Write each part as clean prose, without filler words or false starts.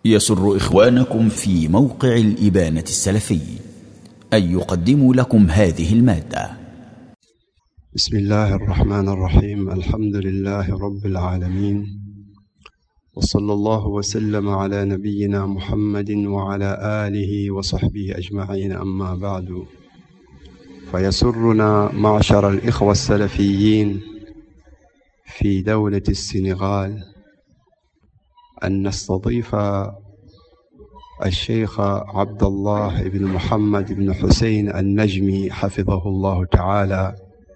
يسر إخوانكم في موقع الإبانة السلفي أن يقدموا لكم هذه المادة. بسم الله الرحمن الرحيم. الحمد لله رب العالمين، وصلى الله وسلم على نبينا محمد وعلى آله وصحبه أجمعين، أما بعد، فيسرنا معشر الإخوة السلفيين في دولة السنغال أن نستضيف الشيخ عبد الله بن محمد بن حسين النجمي حفظه الله تعالى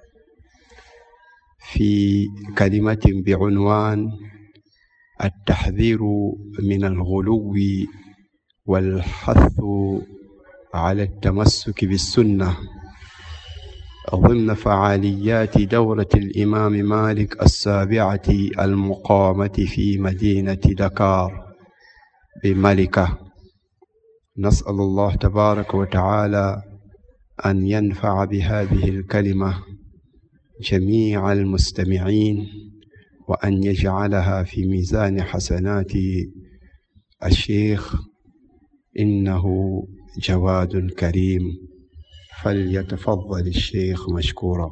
في كلمة بعنوان التحذير من الغلو والحث على التمسك بالسنة ضمن فعاليات دورة الإمام مالك السابعة المقامة في مدينة دكار بملكة. نسأل الله تبارك وتعالى أن ينفع بهذه الكلمة جميع المستمعين، وأن يجعلها في ميزان حسنات الشيخ، إنه جواد كريم. فليتفضل الشيخ مشكورا.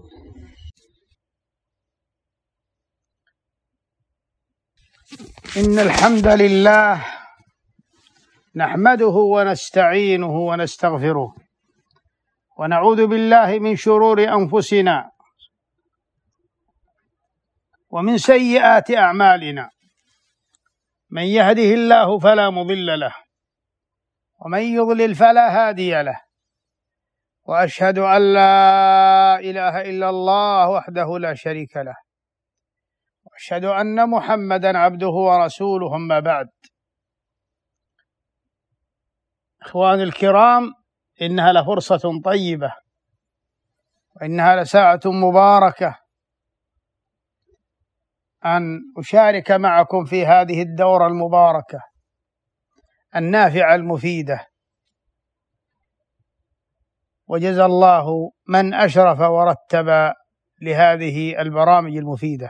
إن الحمد لله نحمده ونستعينه ونستغفره، ونعوذ بالله من شرور أنفسنا ومن سيئات أعمالنا. من يهده الله فلا مضل له، ومن يضلل فلا هادي له، وأشهد أن لا إله إلا الله وحده لا شريك له، وأشهد أن محمدا عبده ورسوله. أما بعد، إخواني الكرام، إنها لفرصة طيبة، وإنها لساعة مباركة أن أشارك معكم في هذه الدورة المباركة النافعة المفيدة. وجزى الله من أشرف ورتب لهذه البرامج المفيدة.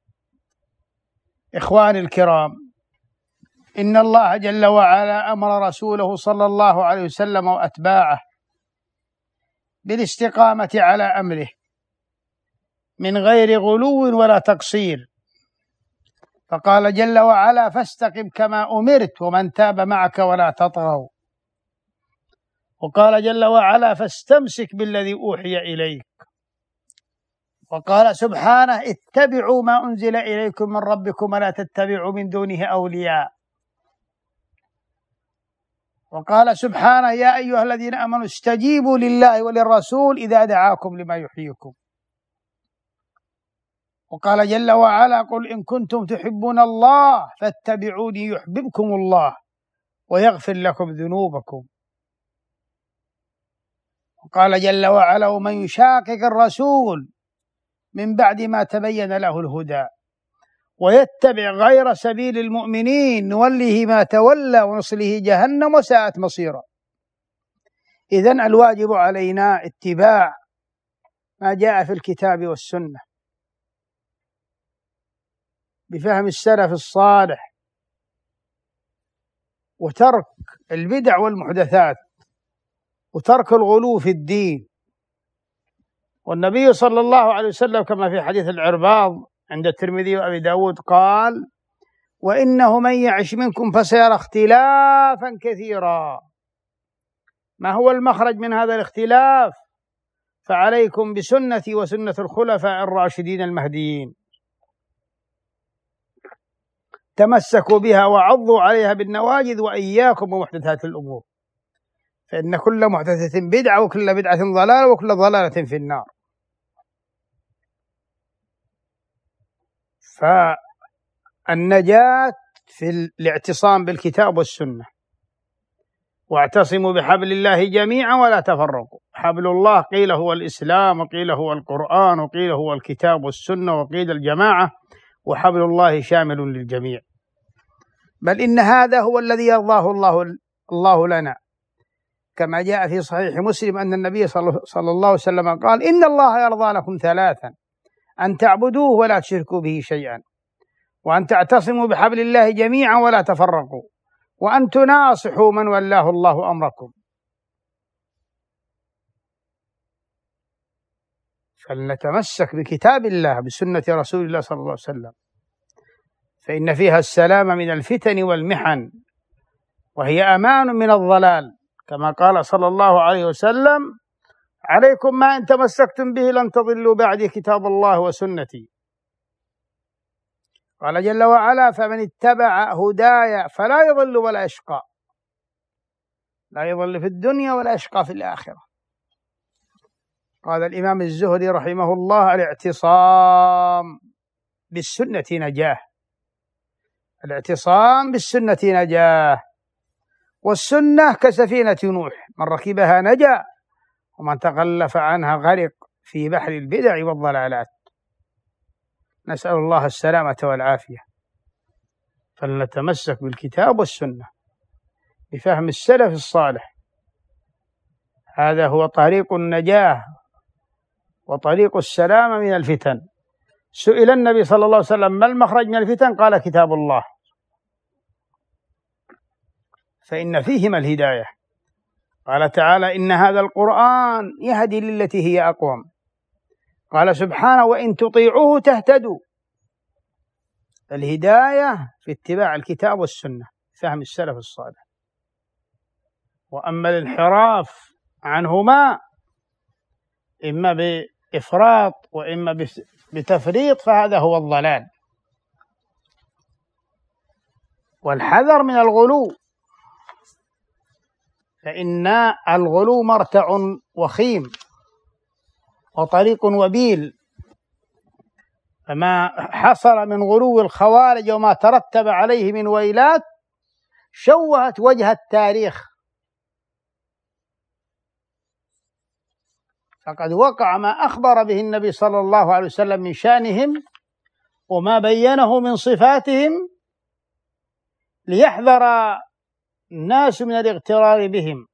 إخواني الكرام، إن الله جل وعلا أمر رسوله صلى الله عليه وسلم وأتباعه بالاستقامة على أمره من غير غلو ولا تقصير، فقال جل وعلا: فاستقم كما أمرت ومن تاب معك ولا تطغوا. وقال جل وعلا: فاستمسك بالذي أوحي إليك. وقال سبحانه: اتبعوا ما أنزل إليكم من ربكم ولا تتبعوا من دونه أولياء. وقال سبحانه: يا أيها الذين آمنوا استجيبوا لله وللرسول إذا دعاكم لما يحييكم. وقال جل وعلا: قل إن كنتم تحبون الله فاتبعوني يحببكم الله ويغفر لكم ذنوبكم. وقال جل وعلا: ومن يشاقق الرسول من بعد ما تبين له الهدى ويتبع غير سبيل المؤمنين نوله ما تولى ونصله جهنم وساءت مصيرا. إذن الواجب علينا اتباع ما جاء في الكتاب والسنة بفهم السلف الصالح، وترك البدع والمحدثات، وترك الغلو في الدين. والنبي صلى الله عليه وسلم كما في حديث العرباض عند الترمذي وأبي داود قال: وإنه من يعش منكم فسيرى اختلافا كثيرا. ما هو المخرج من هذا الاختلاف؟ فعليكم بسنتي وسنة الخلفاء الراشدين المهديين، تمسكوا بها وعضوا عليها بالنواجذ، وإياكم ومحدثات الأمور، فإن كل محدثة بدعة وكل بدعة ضلالة وكل ضلالة في النار. فالنجاة في الاعتصام بالكتاب والسنة. واعتصموا بحبل الله جميعا ولا تفرقوا. حبل الله قيل هو الإسلام، وقيل هو القرآن، وقيل هو الكتاب والسنة، وقيل الجماعة. وحبل الله شامل للجميع، بل إن هذا هو الذي يرضاه الله لنا، كما جاء في صحيح مسلم أن النبي صلى الله عليه وسلم قال: إن الله يرضى لكم ثلاثا: أن تعبدوه ولا تشركوا به شيئا، وأن تعتصموا بحبل الله جميعا ولا تفرقوا، وأن تناصحوا من ولاه الله أمركم. فلنتمسك بكتاب الله بسنة رسول الله صلى الله عليه وسلم، فإن فيها السلام من الفتن والمحن، وهي أمان من الضلال، كما قال صلى الله عليه وسلم: عليكم ما إن تمسكتم به لن تضلوا بعدي كتاب الله وسنتي. قال جل وعلا: فمن اتبع هدايا فلا يضل ولا يشقى، لا يضل في الدنيا ولا يشقى في الآخرة. قال الإمام الزهري رحمه الله: الاعتصام بالسنة نجاه، الاعتصام بالسنة نجاه، والسنة كسفينة نوح، من ركبها نجا ومن تخلف عنها غرق في بحر البدع والضلالات. نسأل الله السلامة والعافية. فلنتمسك بالكتاب والسنة بفهم السلف الصالح، هذا هو طريق النجاة وطريق السلامة من الفتن. سئل النبي صلى الله عليه وسلم: ما المخرج من الفتن؟ قال: كتاب الله، فإن فيهما الهداية. قال تعالى: إن هذا القرآن يهدي للتي هي أقوم. قال سبحانه: وإن تطيعوه تهتدوا. الهداية في اتباع الكتاب والسنة، فهم السلف الصالح. وأما الانحراف عنهما إما بإفراط وإما بتفريط فهذا هو الضلال. والحذر من الغلو، فإن الغلو مرتع وخيم وطريق وبيل، فما حصل من غلو الخوارج وما ترتب عليه من ويلات شوهت وجه التاريخ، فقد وقع ما أخبر به النبي صلى الله عليه وسلم من شأنهم وما بينه من صفاتهم، ليحذر الناس من الاغترار بهم.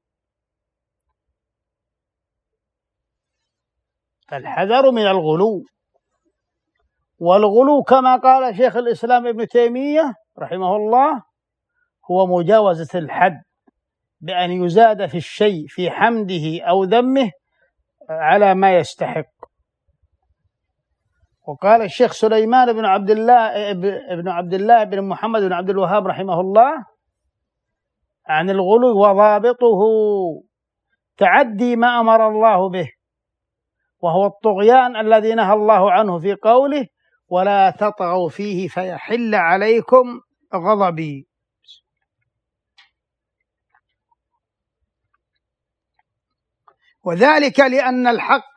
فالحذر من الغلو، والغلو كما قال شيخ الإسلام ابن تيمية رحمه الله هو مجاوزة الحد، بأن يزاد في الشيء في حمده أو ذمه على ما يستحق. وقال الشيخ سليمان بن عبد الله بن محمد بن عبد الوهاب رحمه الله عن الغلو: وضابطه تعدي ما أمر الله به، وهو الطغيان الذي نهى الله عنه في قوله: ولا تطغوا فيه فيحل عليكم غضبي. وذلك لأن الحق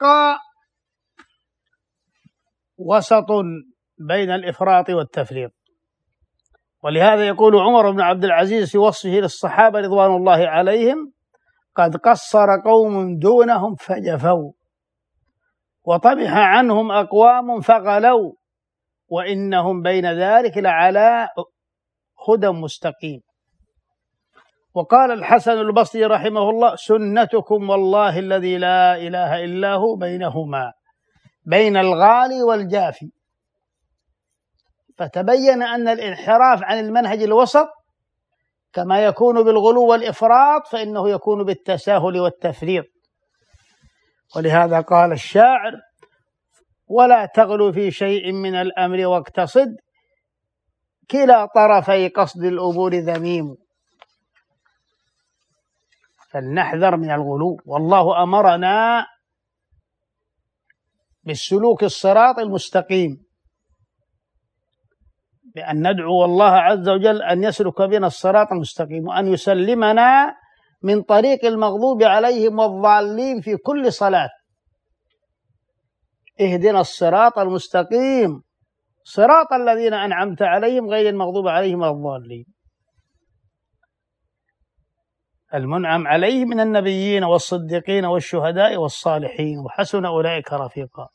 وسط بين الإفراط والتفريط. ولهذا يقول عمر بن عبد العزيز في وصفه للصحابة رضوان الله عليهم: قد قصر قوم دونهم فجفوا، وطمح عنهم أقوام فغلوا، وإنهم بين ذلك لعلى هدى مستقيم. وقال الحسن البصري رحمه الله: سنتكم والله الذي لا إله إلا هو بينهما، بين الغالي والجافي. فتبين أن الانحراف عن المنهج الوسط كما يكون بالغلو والإفراط فإنه يكون بالتساهل والتفريط. ولهذا قال الشاعر: ولا تغلو في شيء من الأمر واقتصد، كلا طرفي قصد الأمور ذميم. فلنحذر من الغلو، والله أمرنا بالسلوك الصراط المستقيم، بأن ندعو الله عز وجل أن يسلك بنا الصراط المستقيم، وأن يسلمنا من طريق المغضوب عليهم والضالين في كل صلاة. اهدنا الصراط المستقيم صراط الذين أنعمت عليهم غير المغضوب عليهم والضالين. المنعم عليه من النبيين والصديقين والشهداء والصالحين، وحسن أولئك رفيقا.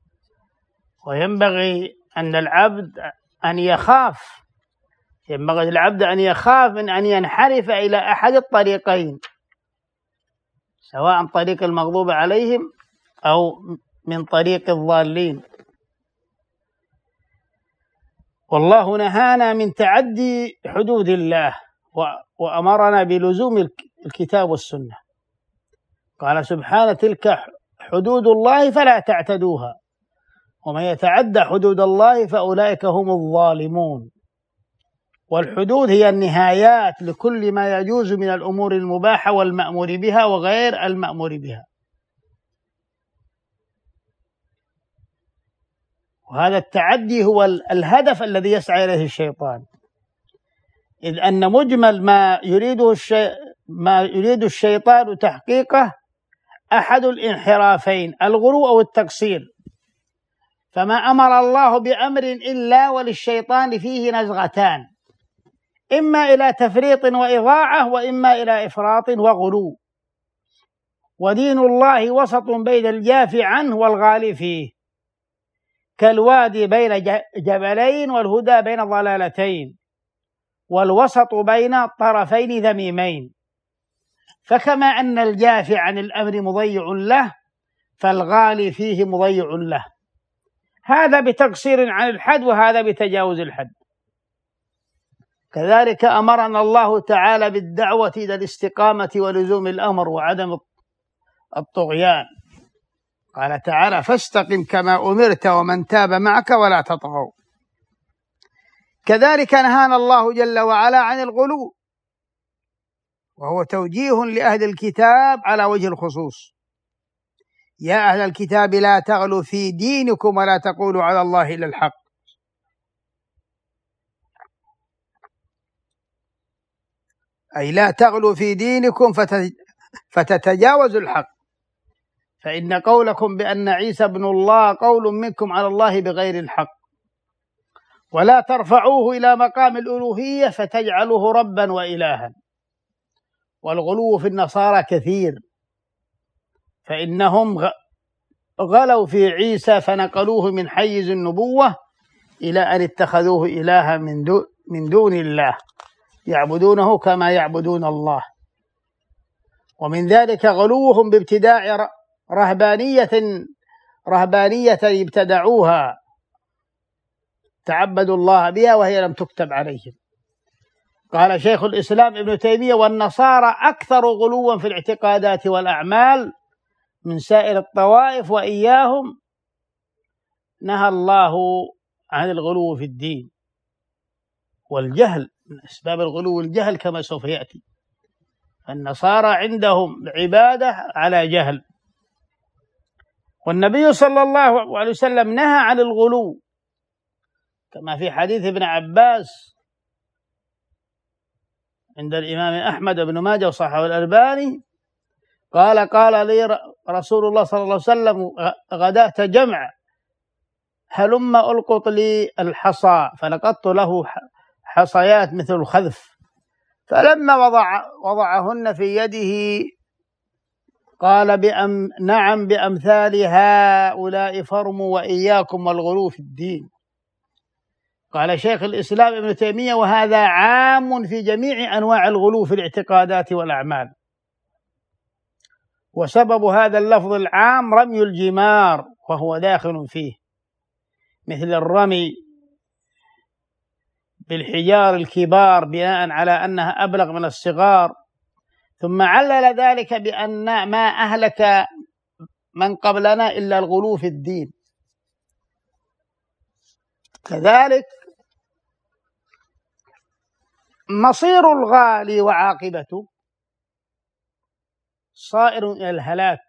وينبغي أن العبد أن يخاف، ينبغي العبد أن يخاف من أن ينحرف إلى أحد الطريقين، سواء طريق المغضوب عليهم أو من طريق الضالين. والله نهانا من تعدي حدود الله وأمرنا بلزوم الكتاب والسنة. قال سبحانه: تلك حدود الله فلا تعتدوها، ومن يتعدى حدود الله فأولئك هم الظالمون. والحدود هي النهايات لكل ما يجوز من الأمور المباحة والمأمور بها وغير المأمور بها. وهذا التعدي هو الهدف الذي يسعى إليه الشيطان، إذ أن مجمل ما يريد الشيطان تحقيقه أحد الانحرافين: الغلو أو التقصير. فما أمر الله بأمر إلا وللشيطان فيه نزغتان، إما إلى تفريط وإضاعة، وإما إلى إفراط وغلو. ودين الله وسط بين الجاف عنه والغالي فيه، كالوادي بين جبلين والهدى بين ضلالتين، والوسط بين طرفين ذميمين. فكما أن الجاف عن الأمر مضيع له، فالغالي فيه مضيع له، هذا بتقصير عن الحد وهذا بتجاوز الحد. كذلك أمرنا الله تعالى بالدعوة إلى الاستقامة ولزوم الأمر وعدم الطغيان. قال تعالى: فاستقم كما أمرت ومن تاب معك ولا تطغوا. كذلك نهانا الله جل وعلا عن الغلو، وهو توجيه لأهل الكتاب على وجه الخصوص: يا أهل الكتاب لا تغلوا في دينكم ولا تقولوا على الله إلا الحق. أي لا تغلوا في دينكم فتتجاوزوا الحق، فإن قولكم بأن عيسى ابن الله قول منكم على الله بغير الحق. ولا ترفعوه إلى مقام الألوهية فتجعلوه ربا وإلها. والغلو في النصارى كثير، فإنهم غلوا في عيسى فنقلوه من حيز النبوة إلى أن اتخذوه إلها من دون الله، يعبدونه كما يعبدون الله. ومن ذلك غلوهم بابتداع رهبانية ابتدعوها تعبدوا الله بها وهي لم تكتب عليهم. قال شيخ الإسلام ابن تيمية: والنصارى أكثر غلوا في الاعتقادات والأعمال من سائر الطوائف، وإياهم نهى الله عن الغلو في الدين. والجهل من أسباب الغلو الجهل كما سوف يأتي. النصارى عندهم عبادة على جهل، والنبي صلى الله عليه وسلم نهى عن الغلو، كما في حديث ابن عباس عند الإمام أحمد بن ماجه وصححه الألباني: قال لي رسول الله صلى الله عليه وسلم غداة جمع هلم ألقط لي الحصى، فلقطت له حصيات مثل الخذف، فلما وضعهن في يده قال: نعم بأمثال هؤلاء فرموا وإياكم والغلو في الدين. قال شيخ الإسلام ابن تيمية: وهذا عام في جميع أنواع الغلو في الاعتقادات والأعمال. وسبب هذا اللفظ العام رمي الجمار، وهو داخل فيه، مثل الرمي بالحجار الكبار بناء على أنها أبلغ من الصغار، ثم علل ذلك بأن ما أهلك من قبلنا إلا الغلو في الدين. كذلك مصير الغالي وعاقبته صائر إلى الهلاك.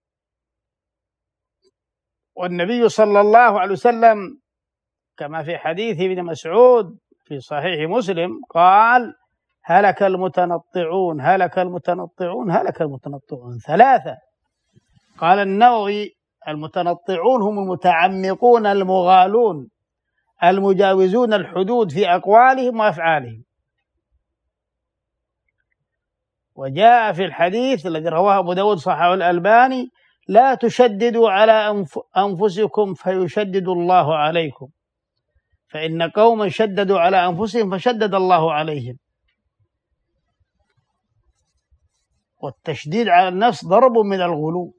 والنبي صلى الله عليه وسلم كما في حديث ابن مسعود في صحيح مسلم قال: هلك المتنطعون هلك المتنطعون هلك المتنطعون ثلاثة. قال النووي: المتنطعون هم المتعمقون المغالون المجاوزون الحدود في أقوالهم وأفعالهم. وجاء في الحديث الذي رواه أبو داود صححه الألباني: لا تشددوا على أنفسكم فيشدد الله عليكم، فإن قوما شددوا على أنفسهم فشدد الله عليهم. والتشديد على النفس ضرب من الغلو.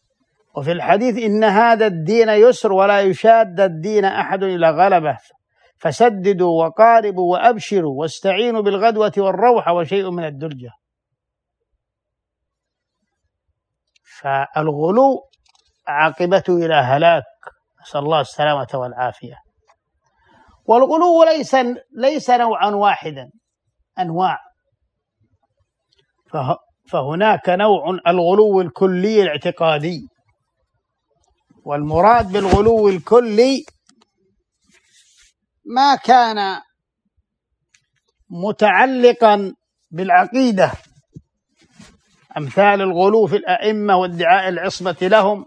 وفي الحديث: إن هذا الدين يسر ولا يشاد الدين أحد إلى غلبه، فسددوا وقاربوا وأبشروا واستعينوا بالغدوة والروحة وشيء من الدرجة. فالغلو عاقبته إلى هلاك، نسأل الله السلامة والعافية. والغلو ليس نوعا واحدا، أنواع. فهناك نوع الغلو الكلي الاعتقادي، والمراد بالغلو الكلي ما كان متعلقا بالعقيدة، أمثال الغلو في الأئمة وادعاء العصمة لهم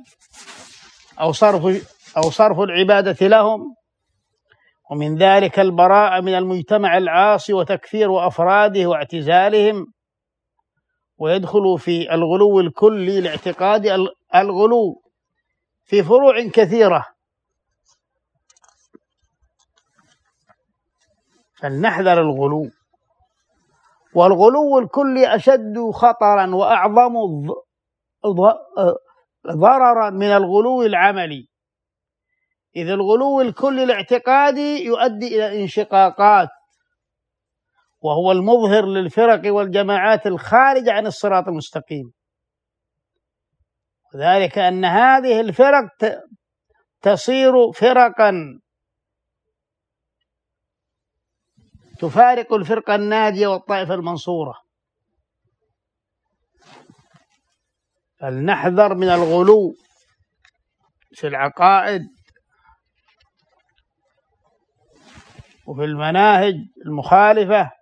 أو صرف العبادة لهم، ومن ذلك البراءة من المجتمع العاصي وتكفير أفراده واعتزالهم. ويدخل في الغلو الكلي الاعتقادي الغلو في فروع كثيرة، فلنحذر الغلو. والغلو الكلي أشد خطرا وأعظم ضررا من الغلو العملي، إذ الغلو الكلي الاعتقادي يؤدي إلى الانشقاقات، وهو المظهر للفرق والجماعات الخارجة عن الصراط المستقيم. وذلك أن هذه الفرق تصير فرقا تفارق الفرقة الناجية والطائفة المنصورة. فلنحذر من الغلو في العقائد وفي المناهج المخالفة،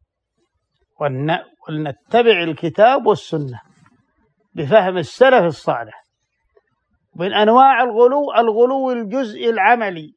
ولنتبع الكتاب والسنة بفهم السلف الصالح. من أنواع الغلو الجزء العملي،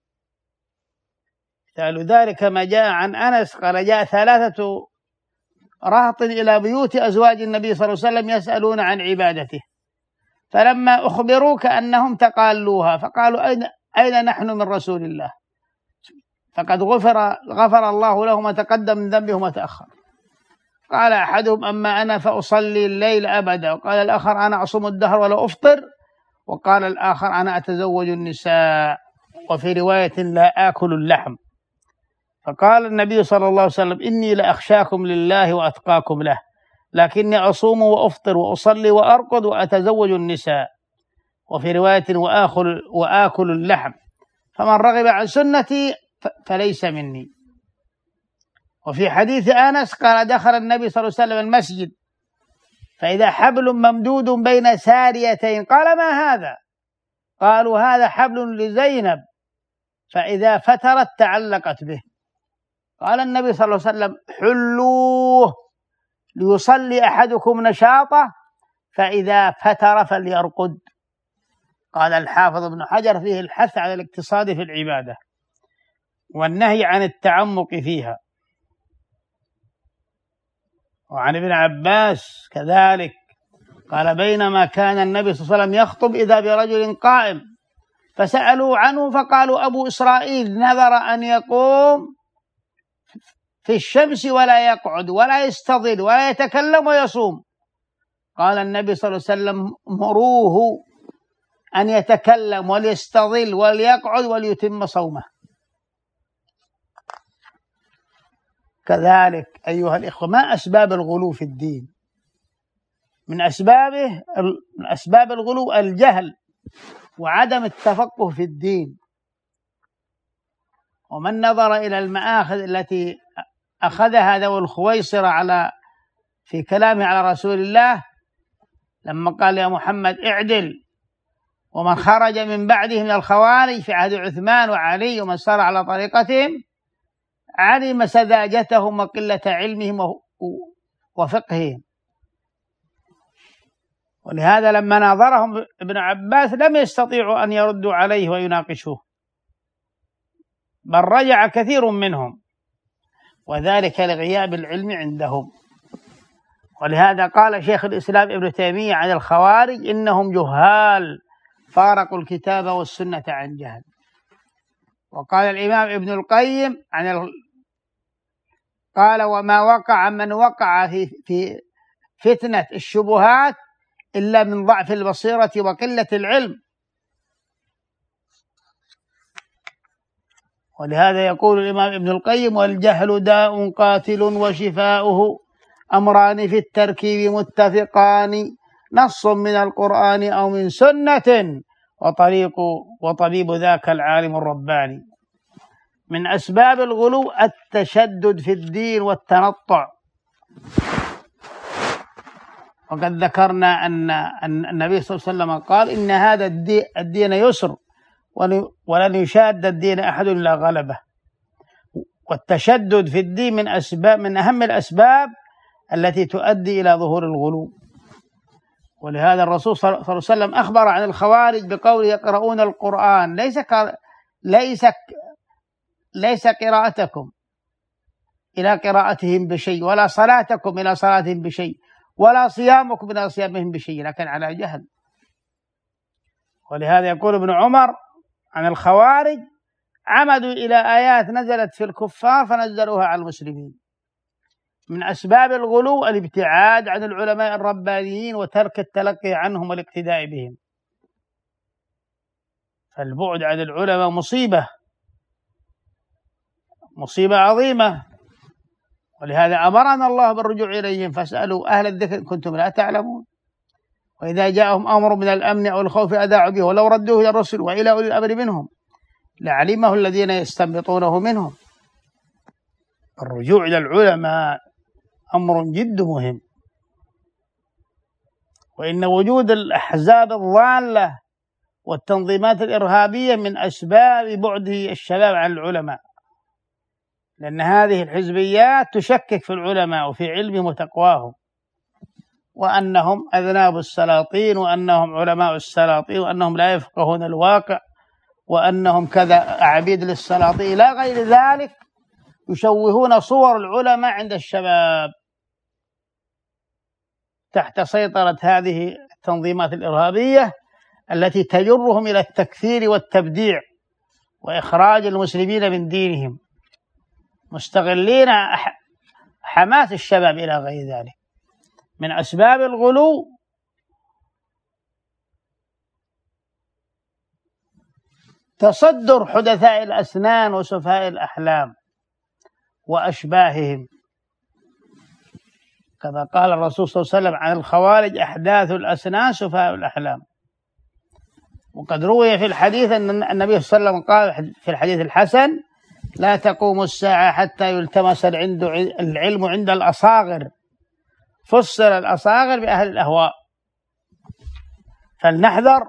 مثال ذلك ما جاء عن أنس قال: جاء 3 رهط إلى بيوت أزواج النبي صلى الله عليه وسلم يسألون عن عبادته، فلما أخبروا كأنهم تقالوها فقالوا: أين نحن من رسول الله؟ فقد غفر الله له ما تقدم من ذنبه وما تأخر. قال أحدهم: أما أنا فأصلي الليل أبدا، وقال الآخر: أنا أصوم الدهر ولا أفطر، وقال الآخر: أنا أتزوج النساء، وفي رواية: لا آكل اللحم. فقال النبي صلى الله عليه وسلم: إني لأخشاكم لله وأتقاكم له، لكني أصوم وأفطر وأصلي وأرقد وأتزوج النساء، وفي رواية: وآكل اللحم، فمن رغب عن سنتي فليس مني. وفي حديث أنس قال: دخل النبي صلى الله عليه وسلم المسجد فإذا حبل ممدود بين ساريتين، قال: ما هذا؟ قالوا: هذا حبل لزينب، فإذا فترت تعلقت به. قال النبي صلى الله عليه وسلم: حلوه ليصلي أحدكم نشاطه، فإذا فتر فليرقد. قال الحافظ ابن حجر: فيه الحث على الاقتصاد في العبادة والنهي عن التعمق فيها. وعن ابن عباس كذلك قال: بينما كان النبي صلى الله عليه وسلم يخطب إذا برجل قائم، فسألوا عنه فقالوا: أبو إسرائيل نذر أن يقوم في الشمس ولا يقعد ولا يستظل ولا يتكلم ويصوم. قال النبي صلى الله عليه وسلم: مروه أن يتكلم وليستظل وليقعد وليتم صومه. كذلك أيها الإخوة، ما أسباب الغلو في الدين؟ من أسباب الغلو الجهل وعدم التفقه في الدين. ومن نظر إلى المآخذ التي أخذها ذو الخويصرة في كلامه على رسول الله لما قال: يا محمد اعدل، ومن خرج من بعده من الخوارج في عهد عثمان وعلي ومن سار على طريقتهم، علم سذاجتهم وقلة علمهم وفقههم. ولهذا لما ناظرهم ابن عباس لم يستطيعوا أن يردوا عليه ويناقشوه، بل رجع كثير منهم، وذلك لغياب العلم عندهم. ولهذا قال شيخ الإسلام ابن تيمية عن الخوارج: إنهم جهال فارقوا الكتاب والسنة عن جهل. وقال الإمام ابن القيم قال: وما وقع من وقع في فتنة الشبهات إلا من ضعف البصيرة وقلة العلم. ولهذا يقول الإمام ابن القيم: والجهل داء قاتل وشفاؤه أمران في التركيب متفقان، نص من القرآن أو من سنة وطبيب ذاك العالم الرباني. من أسباب الغلو التشدد في الدين والتنطع. وقد ذكرنا أن النبي صلى الله عليه وسلم قال: إن هذا الدين يسر ولن يشاد الدين أحد إلا غلبه. والتشدد في الدين من أهم الأسباب التي تؤدي إلى ظهور الغلو. ولهذا الرسول صلى الله عليه وسلم أخبر عن الخوارج بقوله: يقرؤون القرآن ليس قراءتكم إلى قراءتهم بشيء، ولا صلاتكم إلى صلاتهم بشيء، ولا صيامكم إلى صيامهم بشيء، لكن على جهل. ولهذا يقول ابن عمر عن الخوارج: عمدوا إلى آيات نزلت في الكفار فنزلوها على المسلمين. من أسباب الغلو الابتعاد عن العلماء الربانيين وترك التلقي عنهم والاقتداء بهم. فالبعد عن العلماء مصيبة عظيمة. ولهذا أمرنا الله بالرجوع إليهم: فاسألوا أهل الذكر إن كنتم لا تعلمون. وإذا جاءهم أمر من الأمن أو الخوف أذاعوا به ولو ردوه إلى الرسل وإلى أولي الأمر منهم لعلمه الذين يستنبطونه منهم. الرجوع إلى العلماء أمر جد مهم. وإن وجود الأحزاب الضالة والتنظيمات الإرهابية من أسباب بعد الشباب عن العلماء، لأن هذه الحزبيات تشكك في العلماء وفي علمهم وتقواهم، وأنهم أذناب السلاطين، وأنهم علماء السلاطين، وأنهم لا يفقهون الواقع، وأنهم كذا عبيد للسلاطين إلى غير ذلك. يشوهون صور العلماء عند الشباب تحت سيطرة هذه التنظيمات الإرهابية التي تجرهم إلى التكفير والتبديع وإخراج المسلمين من دينهم، مستغلين حماس الشباب إلى غير ذلك. من أسباب الغلو تصدر حدثاء الأسنان وسفهاء الأحلام وأشباههم، كما قال الرسول صلى الله عليه وسلم عن الخوارج: أحداث الأسنان سفهاء الأحلام. وقد روي في الحديث أن النبي صلى الله عليه وسلم قال في الحديث الحسن: لا تقوم الساعة حتى يلتمس العلم عند الأصاغر. فسر الأصاغر بأهل الأهواء. فلنحذر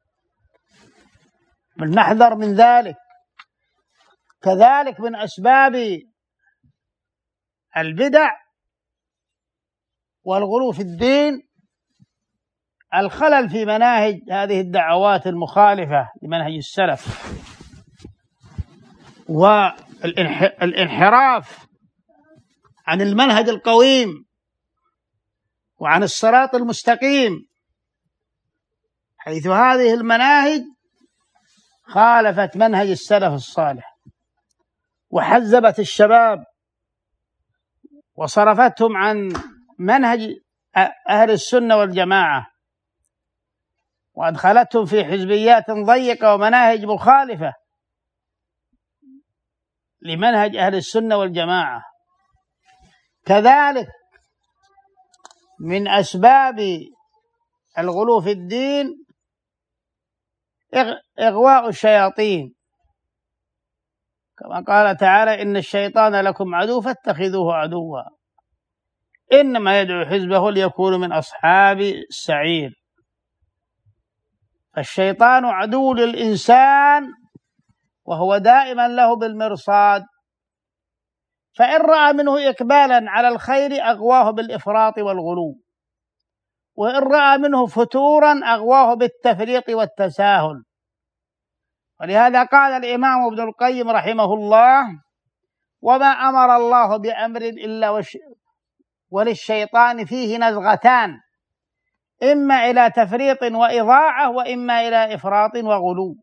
من ذلك. كذلك من أسباب البدع والغلو في الدين الخلل في مناهج هذه الدعوات المخالفة لمنهج السلف، والانحراف عن المنهج القويم وعن الصراط المستقيم، حيث هذه المناهج خالفت منهج السلف الصالح وحزبت الشباب وصرفتهم عن منهج أهل السنة والجماعة، وأدخلتهم في حزبيات ضيقة ومناهج مخالفة لمنهج أهل السنة والجماعة. كذلك من أسباب الغلو في الدين إغواء الشياطين، كما قال تعالى: إن الشيطان لكم عدو فاتخذوه عدوا إنما يدعو حزبه ليكونوا من أصحاب السعير. فالشيطان عدو للإنسان وهو دائما له بالمرصاد، فإن رأى منه إقبالا على الخير أغواه بالإفراط والغلو، وإن رأى منه فتورا أغواه بالتفريط والتساهل. ولهذا قال الإمام ابن القيم رحمه الله: وما أمر الله بأمر إلا وللشيطان فيه نزغتان، إما إلى تفريط وإضاعة، وإما إلى إفراط وغلو.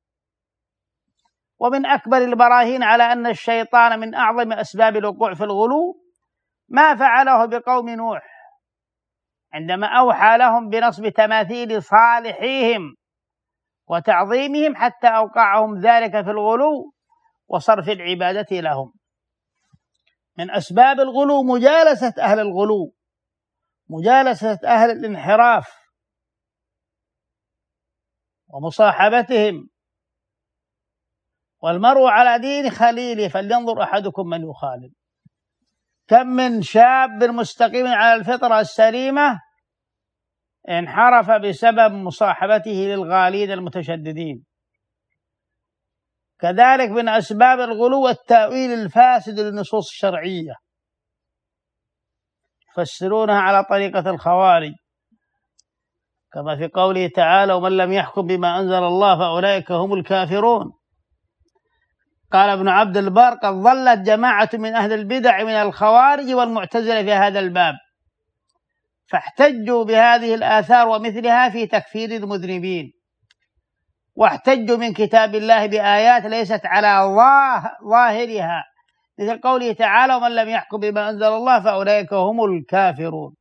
ومن أكبر البراهين على أن الشيطان من أعظم أسباب الوقوع في الغلو ما فعله بقوم نوح عندما أوحى لهم بنصب تماثيل صالحيهم وتعظيمهم، حتى أوقعهم ذلك في الغلو وصرف العبادة لهم. من أسباب الغلو مجالسة أهل الغلو، مجالسة أهل الانحراف ومصاحبتهم. والمرء على دين خليله فلينظر أحدكم من يخالل. كم من شاب مستقيم على الفطرة السليمة انحرف بسبب مصاحبته للغالين المتشددين. كذلك من أسباب الغلو التأويل الفاسد للنصوص الشرعية، يفسرونها على طريقة الخوارج، كما في قوله تعالى: ومن لم يحكم بما أنزل الله فأولئك هم الكافرون. قال ابن عبد البر: قد ظلت جماعة من أهل البدع من الخوارج والمعتزلة في هذا الباب، فاحتجوا بهذه الآثار ومثلها في تكفير المذنبين، واحتجوا من كتاب الله بآيات ليست على ظاهرها، مثل قوله تعالى: ومن لم يحكم بما أنزل الله فأولئك هم الكافرون.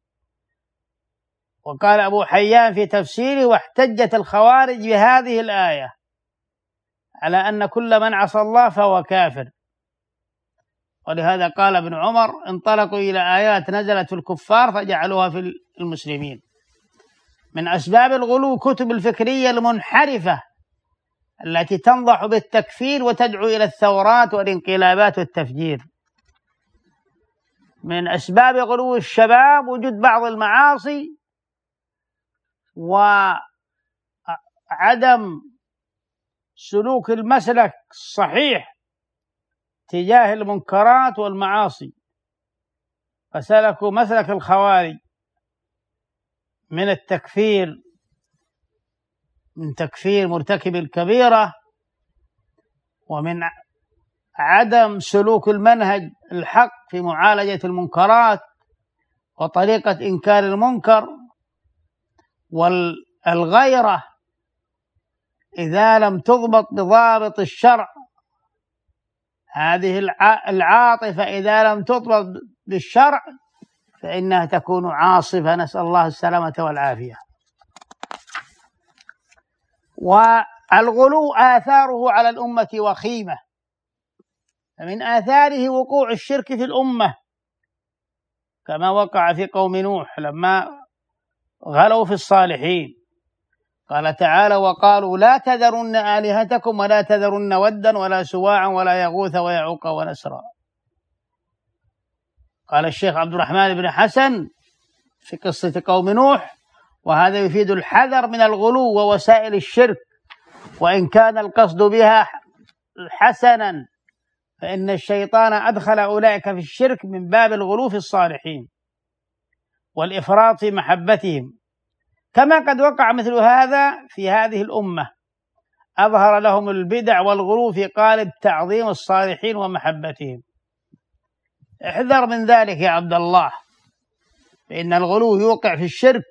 وقال أبو حيان في تفسيره: واحتجت الخوارج بهذه الآية على أن كل من عصى الله فهو كافر. ولهذا قال ابن عمر: انطلقوا إلى آيات نزلت في الكفار فجعلوها في المسلمين. من أسباب الغلو كتب الفكرية المنحرفة التي تنضح بالتكفير وتدعو إلى الثورات والانقلابات والتفجير. من أسباب غلو الشباب وجود بعض المعاصي وعدم سلوك المسلك الصحيح تجاه المنكرات والمعاصي، فسلكوا مسلك الخوارج من التكفير، من تكفير مرتكب الكبيرة، ومن عدم سلوك المنهج الحق في معالجة المنكرات وطريقة إنكار المنكر، والغيرة إذا لم تضبط بضابط الشرع، هذه العاطفة إذا لم تضبط بالشرع فإنها تكون عاصفة، نسأل الله السلامة والعافية. والغلو آثاره على الأمة وخيمة، فمن آثاره وقوع الشرك في الأمة كما وقع في قوم نوح لما غلوا في الصالحين. قال تعالى: وقالوا لا تذرن آلهتكم ولا تذرن ودا ولا سواعا ولا يغوث ويعوق ونسرا. قال الشيخ عبد الرحمن بن حسن في قصة قوم نوح: وهذا يفيد الحذر من الغلو ووسائل الشرك، وإن كان القصد بها حسنا فإن الشيطان أدخل أولئك في الشرك من باب الغلو في الصالحين والإفراط في محبتهم، كما قد وقع مثل هذا في هذه الأمة، أظهر لهم البدع والغلو في قالب تعظيم الصالحين ومحبتهم. احذر من ذلك يا عبد الله، فإن الغلو يوقع في الشرك.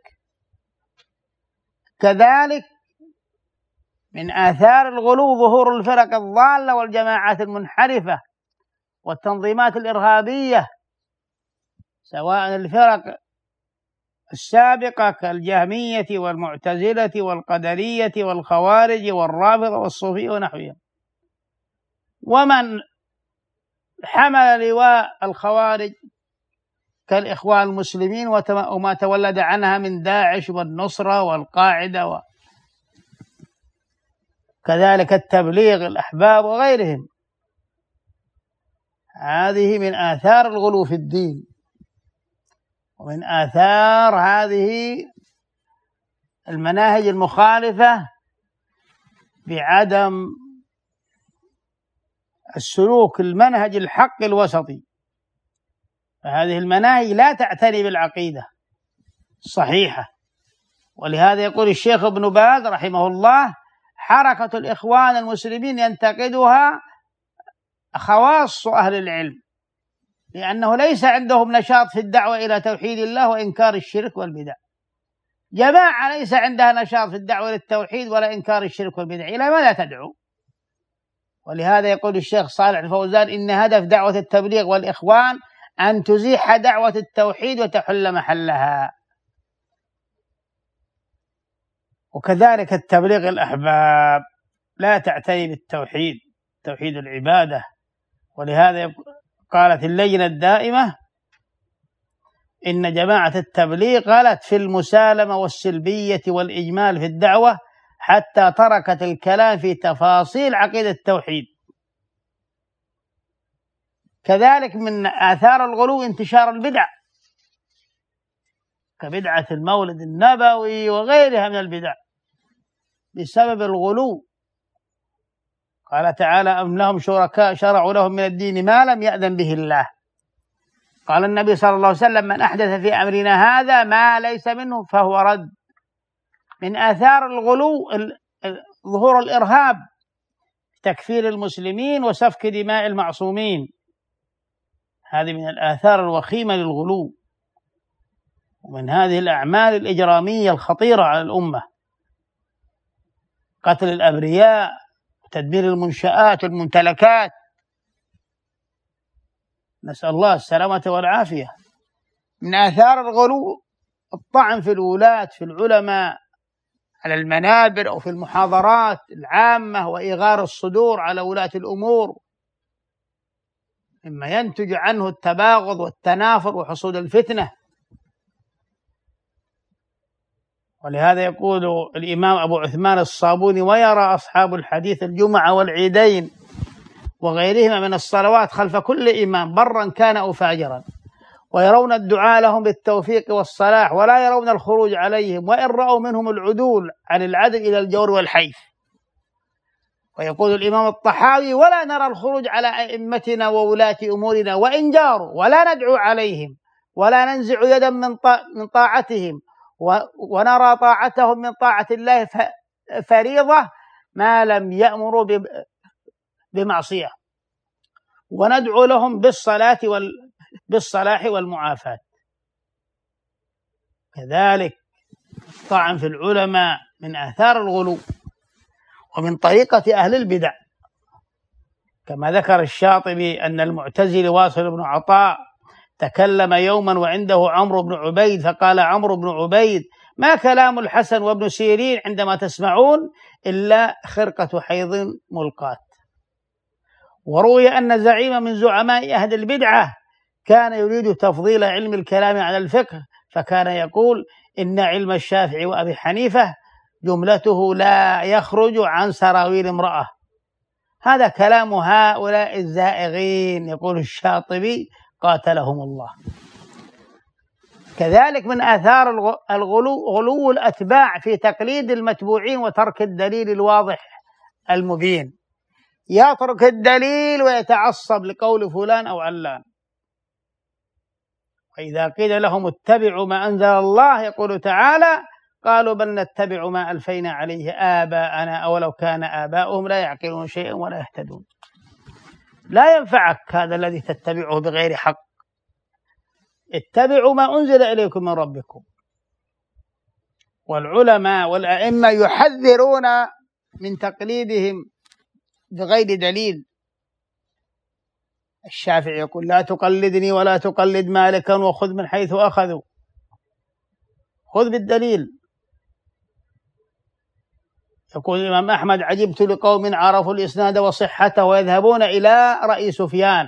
كذلك من آثار الغلو ظهور الفرق الضالة والجماعات المنحرفة والتنظيمات الإرهابية، سواء الفرق السابقة كالجهمية والمعتزلة والقدرية والخوارج والرافضة والصوفية ونحوهم، ومن حمل لواء الخوارج كالإخوان المسلمين وما تولد عنها من داعش والنصرة والقاعدة، وكذلك التبليغ الأحباب وغيرهم. هذه من آثار الغلو في الدين، ومن آثار هذه المناهج المخالفة بعدم السلوك المنهج الحق الوسطي. فهذه المناهج لا تعتني بالعقيدة الصحيحة، ولهذا يقول الشيخ ابن باز رحمه الله: حركة الإخوان المسلمين ينتقدها خواص أهل العلم، لأنه ليس عندهم نشاط في الدعوة إلى توحيد الله وإنكار الشرك والبدع. جماعة ليس عندها نشاط في الدعوة للتوحيد ولا إنكار الشرك والبدع، إلى ماذا تدعو؟ ولهذا يقول الشيخ صالح الفوزان: إن هدف دعوة التبليغ والإخوان أن تزيح دعوة التوحيد وتحل محلها. وكذلك التبليغ الأحباب لا تعتني بالتوحيد توحيد العبادة. ولهذا قالت اللجنة الدائمة إن جماعة التبليغ غلت في المسالمة والسلبية والإجمال في الدعوة حتى تركت الكلام في تفاصيل عقيدة التوحيد. كذلك من آثار الغلو انتشار البدع كبدعة المولد النبوي وغيرها من البدع بسبب الغلو. قال تعالى: أم لهم شركاء شرعوا لهم من الدين ما لم يأذن به الله. قال النبي صلى الله عليه وسلم: من أحدث في أمرنا هذا ما ليس منه فهو رد. من آثار الغلو ظهور الإرهاب، تكفير المسلمين وسفك دماء المعصومين، هذه من الآثار الوخيمة للغلو، ومن هذه الأعمال الإجرامية الخطيرة على الأمة: قتل الأبرياء، تدمير المنشآت والممتلكات، نسأل الله السلامة والعافية. من آثار الغلو الطعن في الولاة، في العلماء، على المنابر أو في المحاضرات العامة، وإغار الصدور على ولاة الأمور، مما ينتج عنه التباغض والتنافر وحصول الفتنة. ولهذا يقول الإمام أبو عثمان الصابوني: ويرى أصحاب الحديث الجمعة والعيدين وغيرهما من الصلوات خلف كل إمام برا كان أو فاجرا، ويرون الدعاء لهم بالتوفيق والصلاح، ولا يرون الخروج عليهم وإن رأوا منهم العدول عن العدل إلى الجور والحيف. ويقول الإمام الطحاوي: ولا نرى الخروج على أئمتنا وولاة أمورنا وإن جاروا، ولا ندعو عليهم، ولا ننزع يدا من طاعتهم، ونرى طاعتهم من طاعة الله فريضة ما لم يأمروا بمعصية، وندعو لهم بالصلاح والمعافاة. كذلك الطعن في العلماء من آثار الغلو ومن طريقة أهل البدع، كما ذكر الشاطبي أن المعتزلي واصل بن عطاء تكلم يوما وعنده عمرو بن عبيد، فقال عمرو بن عبيد: ما كلام الحسن وابن سيرين عندما تسمعون إلا خرقة حيض ملقاة. وروي أن زعيما من زعماء أهل البدعة كان يريد تفضيل علم الكلام على الفقه، فكان يقول: إن علم الشافعي وأبي حنيفة جملته لا يخرج عن سراويل امرأة. هذا كلام هؤلاء الزائغين، يقول الشاطبي قاتلهم الله. كذلك من آثار غلو الأتباع في تقليد المتبوعين وترك الدليل الواضح المبين، يترك الدليل ويتعصب لقول فلان أو علان. وإذا قيل لهم اتبعوا ما أنزل الله، يقول تعالى: قالوا بل نتبع ما ألفينا عليه آباءنا أولو كان آباؤهم لا يعقلون شيئا ولا يهتدون. لا ينفعك هذا الذي تتبعه بغير حق، اتبعوا ما أنزل إليكم من ربكم. والعلماء والأئمة يحذرون من تقليدهم بغير دليل. الشافعي يقول: لا تقلدني ولا تقلد مالكا وخذ من حيث أخذوا، خذ بالدليل. يقول الإمام أحمد: عجبت لقوم عرفوا الإسناد وصحته ويذهبون إلى رأي سفيان.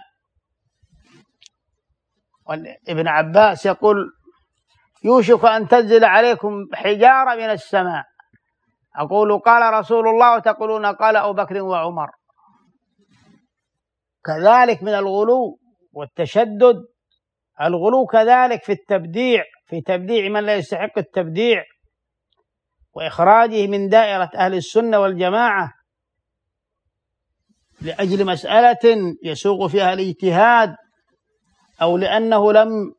ابن عباس يقول: يوشك أن تنزل عليكم حجارة من السماء، أقول قال رسول الله وتقولون قال أبو بكر وعمر. كذلك من الغلو والتشدد الغلو كذلك في التبديع، في تبديع من لا يستحق التبديع، وإخراجه من دائرة أهل السنة والجماعة لأجل مسألة يسوق فيها الاجتهاد، أو لأنه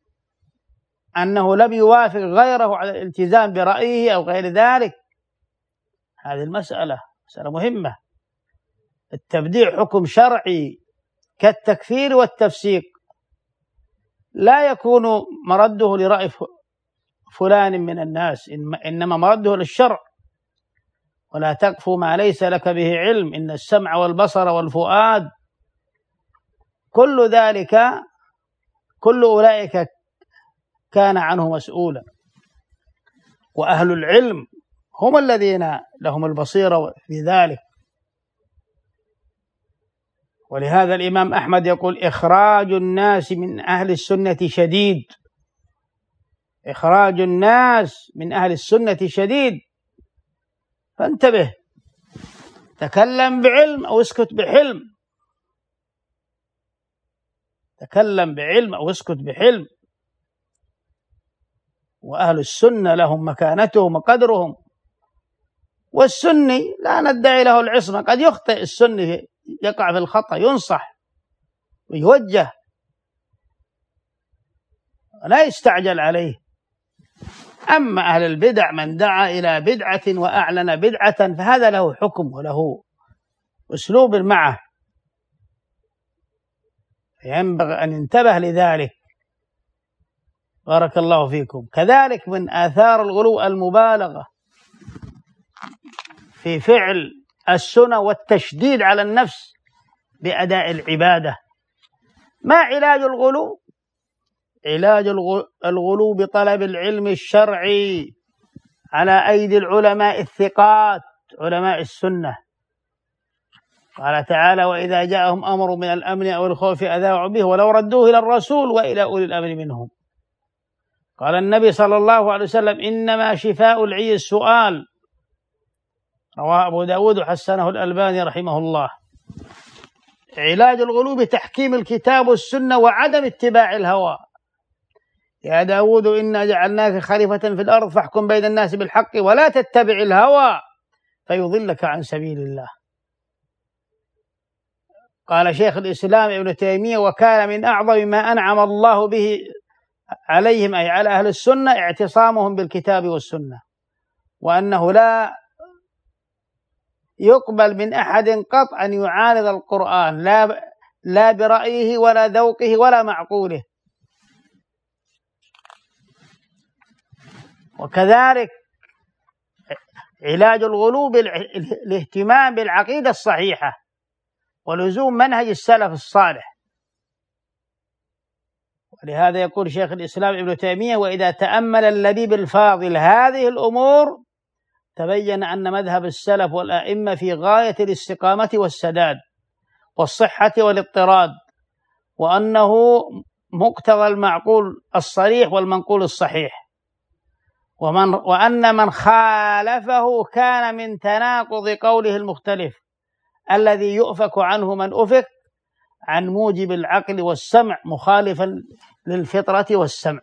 لم يوافق غيره على الالتزام برأيه أو غير ذلك. هذه المسألة مسألة مهمة. التبديع حكم شرعي كالتكفير والتفسيق، لا يكون مرده لرأي فلان من الناس، إنما مرده للشرع. ولا تقف ما ليس لك به علم، إن السمع والبصر والفؤاد كل أولئك كان عنه مسؤولا. وأهل العلم هم الذين لهم البصيرة في ذلك. ولهذا الإمام أحمد يقول: إخراج الناس من أهل السنة شديد، إخراج الناس من أهل السنة شديد. فانتبه، تكلم بعلم أو اسكت بحلم، تكلم بعلم أو اسكت بحلم. وأهل السنة لهم مكانتهم وقدرهم، والسني لا ندعي له العصمة، قد يخطئ السني، يقع في الخطأ، ينصح ويوجه، لا يستعجل عليه. أما أهل البدع من دعا إلى بدعة وأعلن بدعة فهذا له حكم وله أسلوب معه، ينبغي أن ينتبه لذلك. بارك الله فيكم. كذلك من آثار الغلو المبالغة في فعل السنة والتشديد على النفس بأداء العبادة. ما علاج الغلو؟ علاج الغلو بطلب العلم الشرعي على أيدي العلماء الثقات، علماء السنة. قال تعالى: وإذا جاءهم أمر من الأمن أو الخوف أذاعوا به ولو ردوه إلى الرسول وإلى أولي الأمر منهم. قال النبي صلى الله عليه وسلم: إنما شفاء العي السؤال. رواه أبو داود وحسنه الألباني رحمه الله. علاج الغلو بتحكيم الكتاب والسنة وعدم اتباع الهوى. يا داود إنا جعلناك خليفة في الأرض فاحكم بين الناس بالحق ولا تتبع الهوى فيضلك عن سبيل الله. قال شيخ الإسلام ابن تيمية: وكان من أعظم ما أنعم الله به عليهم، أي على أهل السنة، اعتصامهم بالكتاب والسنة، وأنه لا يقبل من أحد قط أن يعارض القرآن، لا برأيه ولا ذوقه ولا معقوله. وكذلك علاج الغلو بالاهتمام بالعقيدة الصحيحة ولزوم منهج السلف الصالح. ولهذا يقول شيخ الإسلام ابن تيمية: وإذا تأمل اللبيب الفاضل هذه الأمور تبين أن مذهب السلف والأئمة في غاية الاستقامة والسداد والصحة والاضطراد، وأنه مقتضى المعقول الصريح والمنقول الصحيح، وأن من خالفه كان من تناقض قوله المختلف الذي يؤفك عنه من أفك عن موجب العقل والسمع مخالفا للفطرة والسمع.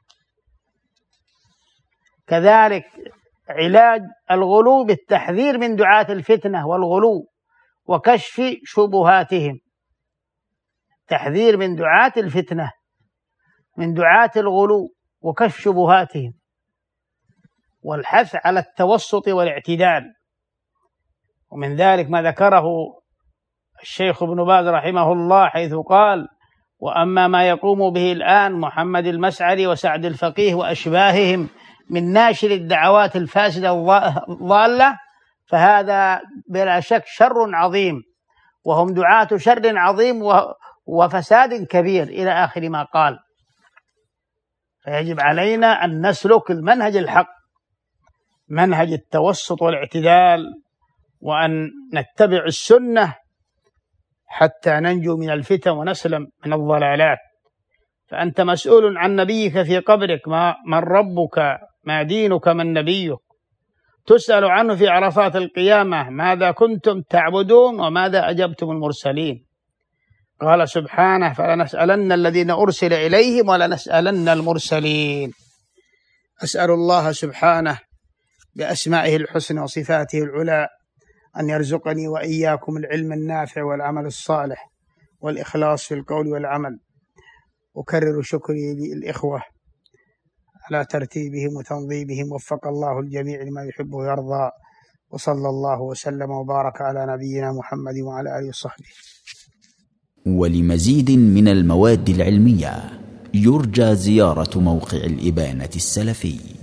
كذلك علاج الغلو بالتحذير من دعاة الفتنة والغلو وكشف شبهاتهم. تحذير من دعاة الفتنة، من دعاة الغلو وكشف شبهاتهم، والحث على التوسط والاعتدال. ومن ذلك ما ذكره الشيخ ابن باز رحمه الله حيث قال: وأما ما يقوم به الآن محمد المسعري وسعد الفقيه وأشباههم من ناشر الدعوات الفاسدة الضالة فهذا بلا شك شر عظيم، وهم دعاة شر عظيم وفساد كبير إلى آخر ما قال. فيجب علينا أن نسلك المنهج الحق، منهج التوسط والاعتدال، وأن نتبع السنة حتى ننجو من الفتن ونسلم من الضلالات. فأنت مسؤول عن نبيك في قبرك: من ربك، ما دينك، من نبيك. تسأل عنه في عرصات القيامة: ماذا كنتم تعبدون وماذا أجبتم المرسلين. قال سبحانه: فلنسألن الذين أرسل إليهم ولنسألن المرسلين. أسأل الله سبحانه بأسمائه الحسنى وصفاته العلى أن يرزقني وإياكم العلم النافع والعمل الصالح والإخلاص في القول والعمل. أكرر شكري للإخوة على ترتيبهم وتنظيمهم، وفق الله الجميع لما يحب ويرضى، وصلى الله وسلم وبارك على نبينا محمد وعلى آله وصحبه. ولمزيد من المواد العلمية يرجى زيارة موقع الإبانة السلفي.